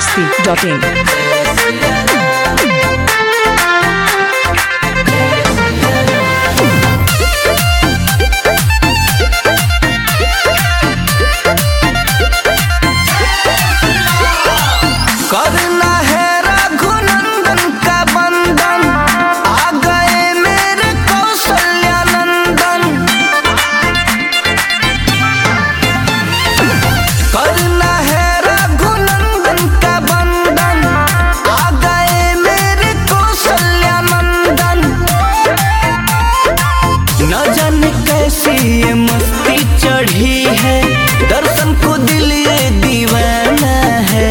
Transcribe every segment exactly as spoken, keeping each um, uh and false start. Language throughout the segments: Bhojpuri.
masti dot in. करना है रघुनंदन का बंधन, आ गए मेरे कौशल्यानंदन। करना है रघुनंदन का बंधन, आ गए मेरे कौशल्यानंदन। न जाने कैसी ये मस्ती चढ़ी है, दर्शन को दिल ये दीवाना है।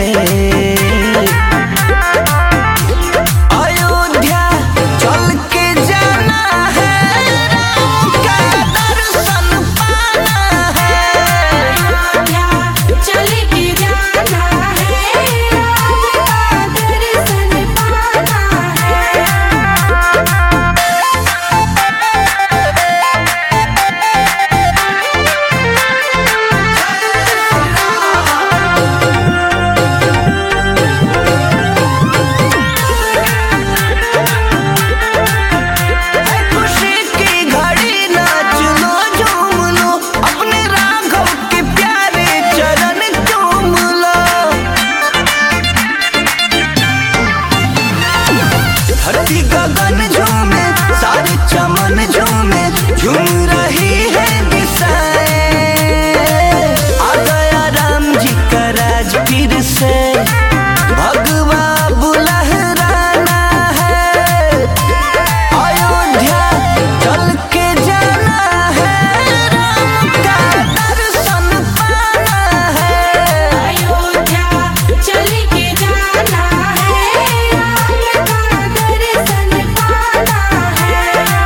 धरती गगन झूमे, सारे चमन झूमे, झूम रही है दिशाएं। आ गया राम जी का राज फिर से, भगवा बुलहराना है। अयोध्या चल के जाना है, राम का दर्शन पाना है। अयोध्या चल के जाना है, राम का दर्शन पाना है।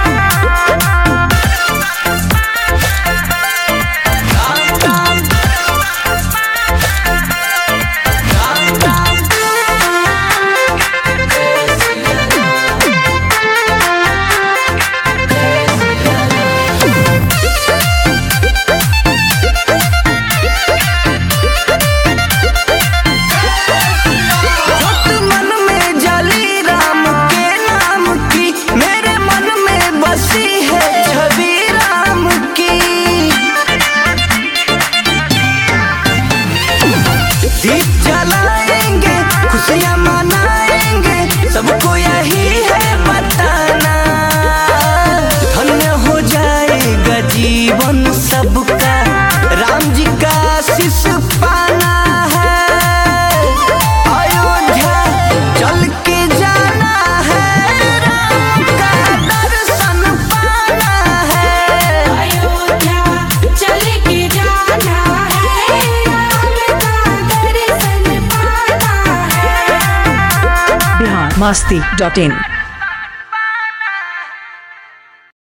जोत मन में जली राम के नाम की, मेरे मन में बसी है छवि राम की। दीप जलाएंगे, खुशियाँ मनाएंगे, सबको यही है बताना। धन्य हो जाएगा जीवन सबका, राम जी का आशीष पाना है। अयोध्या चल के जाना है, राम का दर्शन पाना है। अयोध्या चल के जाना है, राम का दर्शन पाना है। Bihar masti dot in.